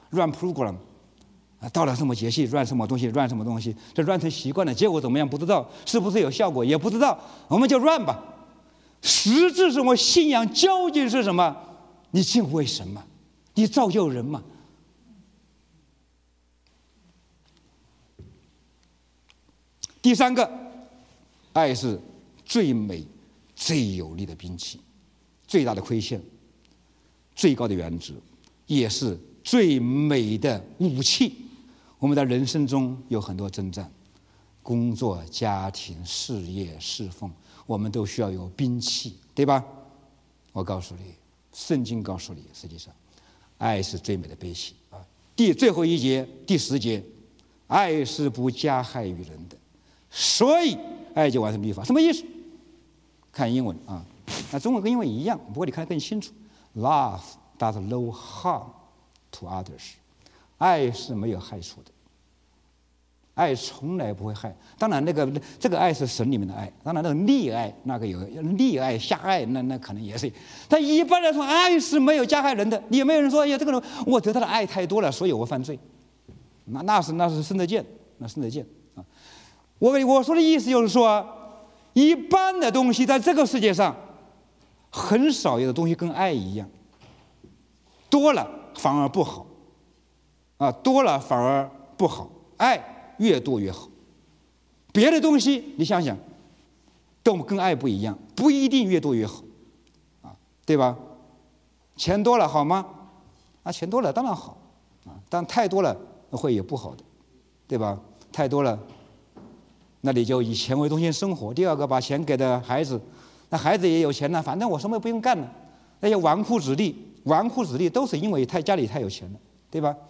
S2: 啊，到了什么节气 run 什么东西，这 run 成习惯了，结果怎么样不知道，是不是有效果也不知道，我们就 run 吧。实质是我信仰究竟是什么？你敬畏神嘛？你造就人嘛？第三个，爱是最美、最有力的兵器，最大的亏欠，最高的原则，也是最美的武器。我们在人生中有很多征战，工作、家庭、事业、侍奉，我们都需要有兵器，对吧？我告诉你，圣经告诉你，实际上，爱是最美的兵器啊。最后一节，第10节，爱是不加害于人的，所以爱就完成律法。什么意思？看英文啊，那中文跟英文一样，不过你看得更清楚。Love does no harm to others， 爱是没有害处的，爱从来不会害。当然，这个爱是神里面的爱，当然那个溺爱，那个有溺爱、下爱，那可能也是。但一般来说，爱是没有加害人的。也没有人说，哎呀，这个人我得到的爱太多了，所以我犯罪。那是生得见，那生得见啊。我说的意思就是说，一般的东西在这个世界上，很少有的东西跟爱一样，多了反而不好，啊，多了反而不好，爱越多越好。别的东西你想想，都跟爱不一样，不一定越多越好，啊，对吧？钱多了好吗？啊，钱多了当然好，啊，但太多了会有不好的，对吧？太多了，那你就以钱为中心生活。第二个，把钱给的孩子，那孩子也有钱了，反正我什么也不用干了。那些纨绔子弟都是因为家里太有钱了，对吧？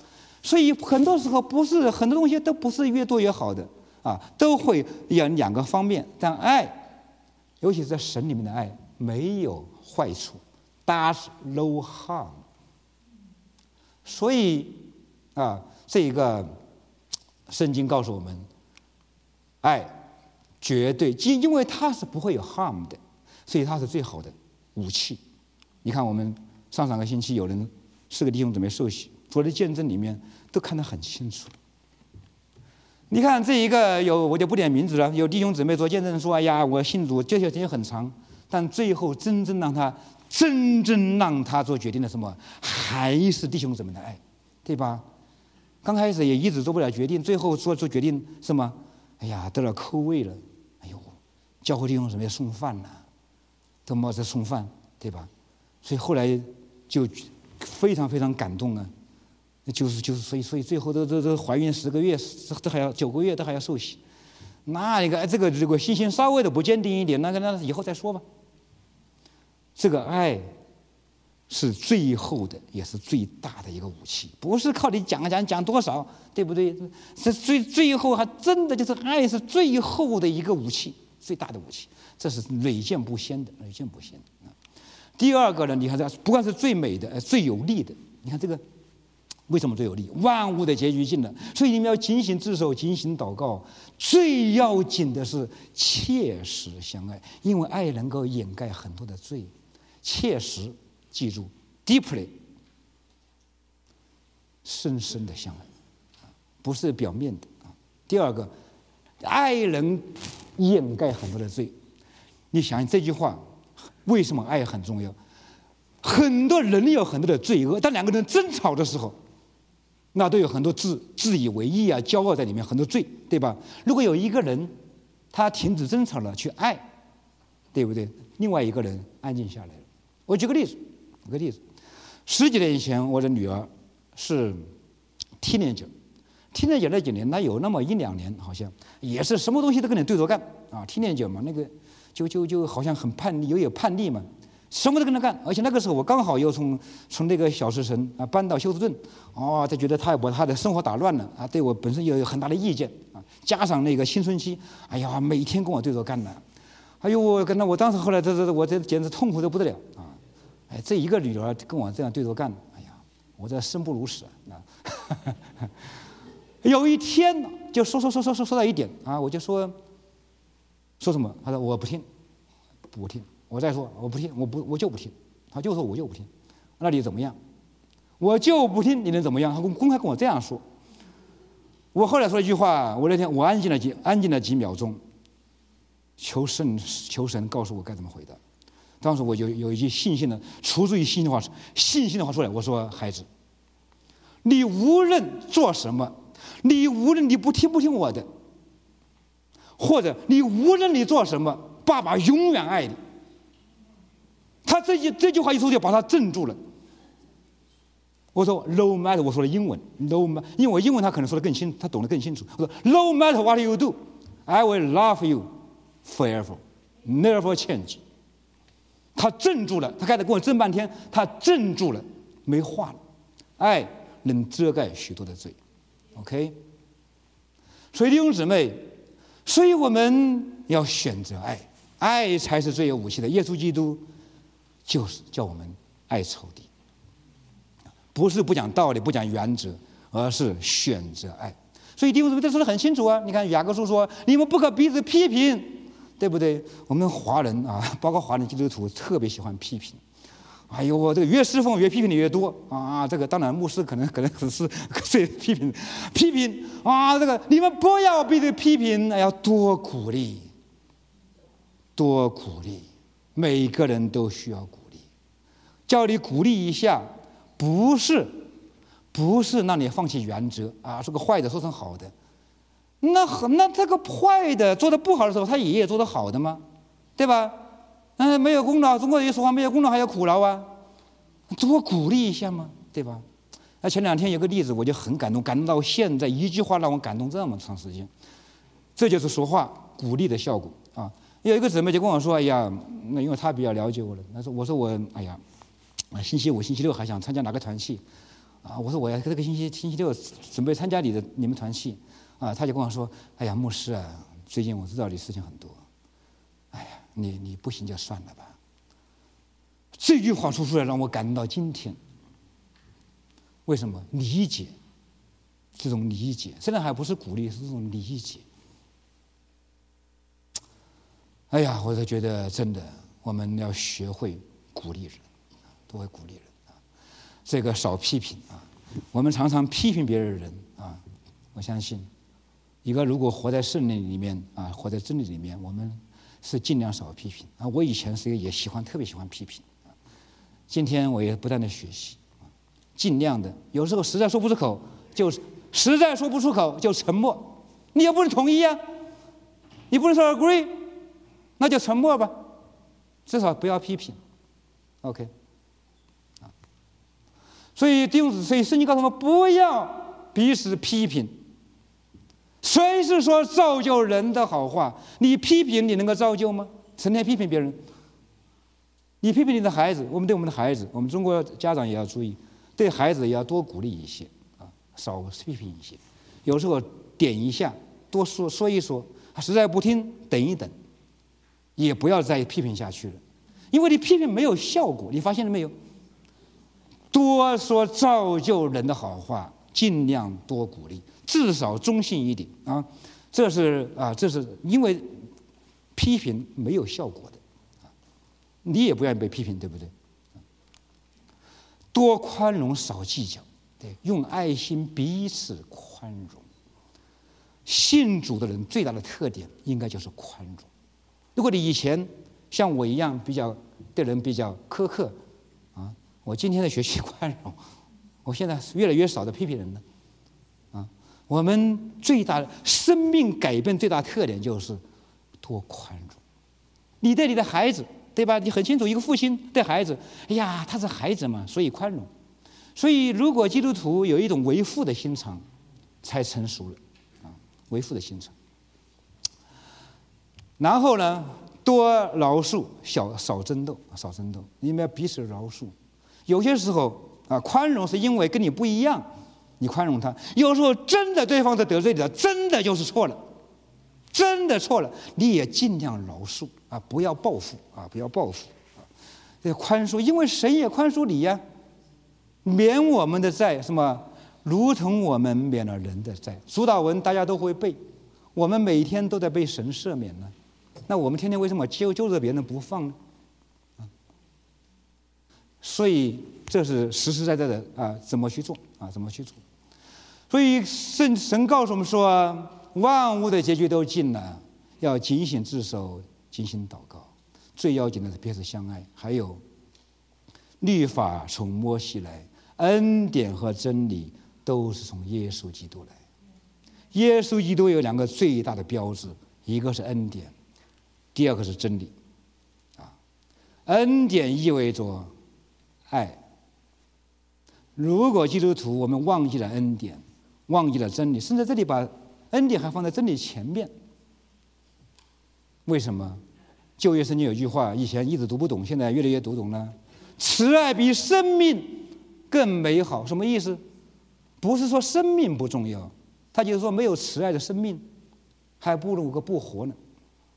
S2: 所以很多时候不是很多东西都不是越多越好的啊，都会有两个方面。但爱，尤其是在神里面的爱，没有坏处 ，does no harm。所以啊，这个圣经告诉我们，爱绝对，因为它是不会有 harm 的，所以它是最好的武器。你看，我们上个星期有人4个弟兄姊妹受洗，昨天见证里面都看得很清楚。你看这一个我就不点名字了，有弟兄姊妹做见证说：“哎呀，我信主这些时间很长，但最后真正让他做决定的什么，还是弟兄姊妹的爱，对吧？刚开始也一直做不了决定，最后做决定什么？哎呀，得了扣位了，哎呦，教会弟兄姊妹送饭了，都冒着送饭，对吧？所以后来就非常非常感动啊。”所以最后都怀孕10个月，都还要9个月都还要受洗，那一个这个如果信心稍微的不坚定一点，那以后再说吧。这个爱是最后的，也是最大的一个武器，不是靠你讲多少，对不对？是最后还真的就是爱是最后的一个武器，最大的武器，这是屡见不鲜的。第二个呢，你看这不管是最美的、最有力的，你看这个。为什么最有力？万物的结局尽了，所以你们要警醒自守，警醒祷告。最要紧的是切实相爱，因为爱能够掩盖很多的罪。切实，记住 ，deeply， 深深的相爱，不是表面的啊。第二个，爱能掩盖很多的罪。你想想这句话，为什么爱很重要？很多人有很多的罪恶，当两个人争吵的时候。那都有很多自以为意啊、骄傲在里面，很多罪，对吧？如果有一个人他停止争吵了，去爱，对不对？另外一个人安静下来了。我举个例子，10几年以前，我的女儿是teenager那几年，她有那么1、2年，好像也是什么东西都跟你对着干啊，teenager嘛，那个就好像很叛逆，有叛逆嘛。什么都跟他干，而且那个时候我刚好又从那个小石城啊搬到休斯顿，他觉得把他的生活打乱了啊，对我本身有很大的意见啊，加上那个青春期，哎呀，每天跟我对着干呢，哎呦，我当时后来我这简直痛苦得不得了啊，哎，这一个女儿跟我这样对着干，哎呀，我这生不如死啊。有一天就说到一点啊，我就说什么？他说我不听。我再说我不听，我就不听。他就说我就不听，那你怎么样？我就不听，你能怎么样？他公开跟我这样说。我后来说一句话，我那天我安静了几秒钟，求神告诉我该怎么回答。当时我就有一句出自于信心的话出来，我说孩子，你无论做什么，你无论你不听我的，或者你无论你做什么，爸爸永远爱你。他这句话一出就把他镇住了。我说 no matter， 我说的英文 no matter， 因为我英文他可能说的更清，他懂得更清楚。我说 no matter what you do， I will love you forever， never change。他镇住了，他开始跟我争半天，他镇住了，没话了。爱能遮盖许多的罪 ，OK。所以弟兄姊妹，所以我们要选择爱，爱才是最有武器的。耶稣基督就是叫我们爱仇敌，不是不讲道理、不讲原则，而是选择爱。所以弟兄姊妹这说得很清楚啊！你看雅各书说：“你们不可彼此批评，对不对？”我们华人啊，包括华人基督徒特别喜欢批评。哎呦，我这个越侍奉越批评的越多啊！这个当然牧师可能是批评啊！这个你们不要彼此批评，要多鼓励，每个人都需要鼓励。叫你鼓励一下，不是让你放弃原则啊，说个坏的说成好的。那这个坏的做得不好的时候，他也做得好的吗？对吧？没有功劳，中国人说话没有功劳还有苦劳啊，多鼓励一下嘛，对吧？那前2天有个例子，我就很感动到现在，一句话让我感动这么长时间。这就是说话鼓励的效果啊！有一个姊妹就跟我说：“哎呀，那因为她比较了解我了，我说哎呀，星期5、星期6还想参加哪个团契？ 我说我要这个星期六准备参加你们团契啊，他就跟我说，哎呀，牧师啊，最近我知道你事情很多，哎呀，你不行就算了吧。这句话说出来让我感到今天。为什么？理解，这种理解，虽然还不是鼓励，是这种理解。哎呀，我就觉得真的，我们要学会鼓励人，多会鼓励人啊。这个少批评啊，我们常常批评别人的人啊，我相信，一个如果活在圣灵里面啊，活在真理里面，我们是尽量少批评啊。我以前是一个也特别喜欢批评啊，今天我也不断的学习。尽量的，有时候实在说不出口就沉默，你也不能同意啊，你不能说 agree， 那就沉默吧，至少不要批评 ，OK， 所以圣经告诉我们不要彼此批评，谁是说造就人的好话？你批评你能够造就吗？成天批评别人，你批评你的孩子，我们对我们的孩子，我们中国家长也要注意。对孩子也要多鼓励一些啊，少批评一些。有时候点一下，多说一说，他实在不听，等一等，也不要再批评下去了，因为你批评没有效果。你发现了没有？多说造就人的好话，尽量多鼓励，至少中性一点啊。这是因为批评没有效果的，你也不愿意被批评，对不对？多宽容，少计较，对，用爱心彼此宽容。信主的人最大的特点应该就是宽容。如果你以前像我一样对人比较苛刻啊，我今天在学习宽容，我现在越来越少的批评人了啊。我们最大的生命改变最大的特点就是多宽容。你对你的孩子，对吧？你很清楚，一个父亲对孩子，哎呀，他是孩子嘛，所以宽容。所以，如果基督徒有一种为父的心肠，才成熟了，啊，为父的心肠。然后呢，多饶恕，少争斗，你们要彼此饶恕。有些时候啊，宽容是因为跟你不一样，你宽容他；有时候真的对方是得罪你的，真的就是错了。真的错了，你也尽量饶恕啊，不要报复啊，不要报复啊，这宽恕，因为神也宽恕你呀，免我们的债，什么如同我们免了人的债。主祷文大家都会背，我们每天都在被神赦免呢，那我们天天为什么揪着别人不放呢？所以这是实实在在的啊，怎么去做啊？怎么去做？所以神告诉我们说，万物的结局都尽了，要警醒自守，警醒祷告。最要紧的是彼此相爱。还有，律法从摩西来，恩典和真理都是从耶稣基督来。耶稣基督有两个最大的标志，一个是恩典，第二个是真理。恩典意味着爱。如果基督徒我们忘记了恩典，忘记了真理，甚至这里把恩典还放在真理前面，为什么？旧约圣经有句话，以前一直读不懂，现在越来越读懂了。慈爱比生命更美好，什么意思？不是说生命不重要，他就是说没有慈爱的生命，还不如个不活呢。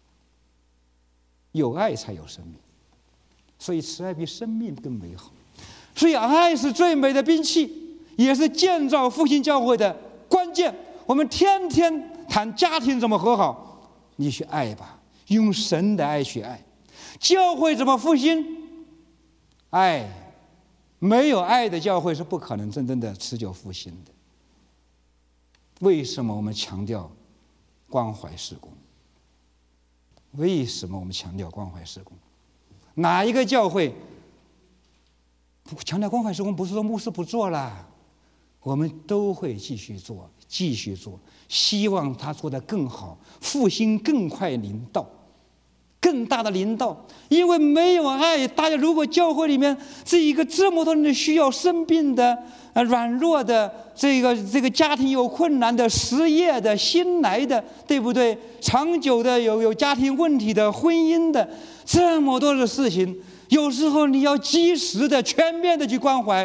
S2: 有爱才有生命，所以慈爱比生命更美好。所以爱是最美的兵器，也是建造复兴教会的关键。我们天天谈家庭怎么和好，你去爱吧，用神的爱去爱。教会怎么复兴？爱，没有爱的教会是不可能真正的持久复兴的。为什么我们强调关怀事工？为什么我们强调关怀事工？哪一个教会强调关怀事工？不是说牧师不做了，我们都会继续做，希望他做得更好，复兴更快临到，更大的临到。因为没有爱，大家如果教会里面是一个这么多人的需要，生病的、软弱的，这个家庭有困难的、失业的、新来的，对不对？长久的有家庭问题的、婚姻的，这么多的事情，有时候你要及时的、全面的去关怀，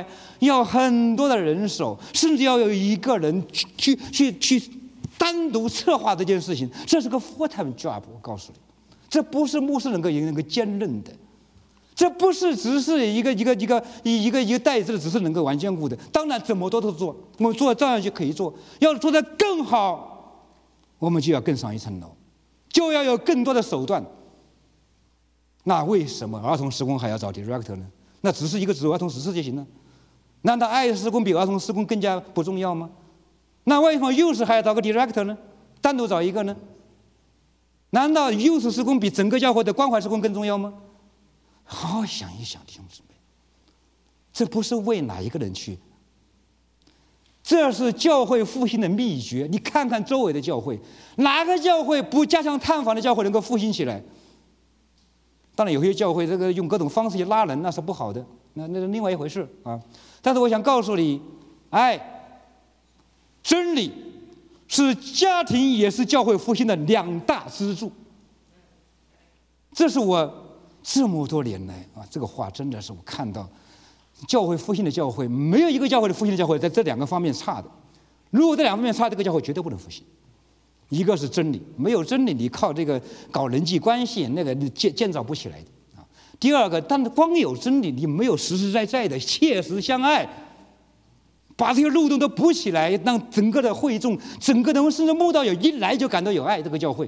S2: 要很多的人手，甚至要有一个人去单独策划这件事情。这是个 full-time job， 我告诉你，这不是牧师能够兼任的。这不是只是一个带子的，只是能够完兼顾的。当然，怎么多都做，我们做照样就可以做。要做得更好，我们就要更上一层楼，就要有更多的手段。那为什么儿童施工还要找 director 呢？那只是一个儿童14就行了。难道爱施工比儿童施工更加不重要吗？那为什么幼师还要找个 director 呢？单独找一个呢？难道幼师施工比整个教会的关怀施工更重要吗？好好想一想，弟兄姊妹，这不是为哪一个人去，这是教会复兴的秘诀。你看看周围的教会，哪个教会不加强探访的教会能够复兴起来？当然，有些教会这个用各种方式去拉人，那是不好的，那是另外一回事啊。但是我想告诉你，爱、真理是家庭也是教会复兴的2大支柱。这是我这么多年来啊，这个话真的是我看到教会复兴的教会，没有一个教会的复兴的教会在这2个方面差的。如果这2方面差，这个教会绝对不能复兴。一个是真理，没有真理，你靠这个搞人际关系，那个建造不起来的啊。第二个，但光有真理，你没有实实在在的切实相爱，把这些漏洞都补起来，让整个的会众、整个的甚至慕道友一来就感到有爱，这个教会，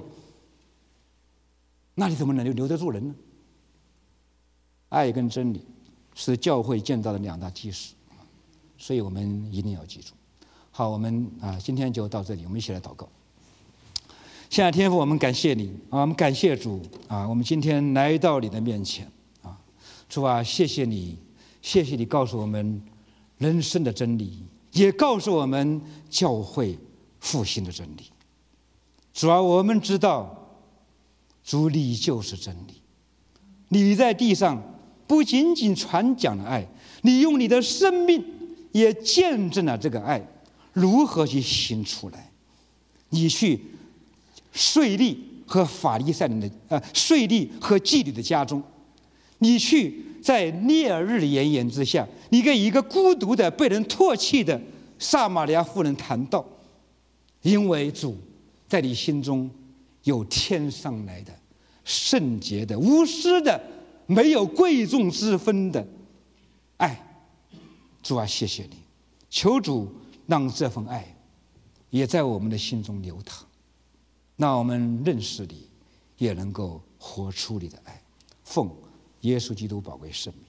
S2: 那你怎么能留得住人呢？爱跟真理是教会建造的2大基石，所以我们一定要记住。好，我们今天就到这里，我们一起来祷告。亲爱的天父，我们感谢你啊，我们感谢主啊，我们今天来到你的面前啊，主啊，谢谢你，谢谢你告诉我们人生的真理，也告诉我们教会复兴的真理。主啊，我们知道主你就是真理，你在地上不仅仅传讲了爱，你用你的生命也见证了这个爱如何去行出来。你去税吏和法利赛人的税吏和妓女的家中，你去在烈日的炎炎之下，你跟一个孤独的被人唾弃的撒玛利亚妇人谈道，因为主在你心中有天上来的圣洁的无私的没有贵重之分的爱。主啊，谢谢你，求主让这份爱也在我们的心中流淌，让我们认识你，也能够活出你的爱。奉耶稣基督宝贵圣名。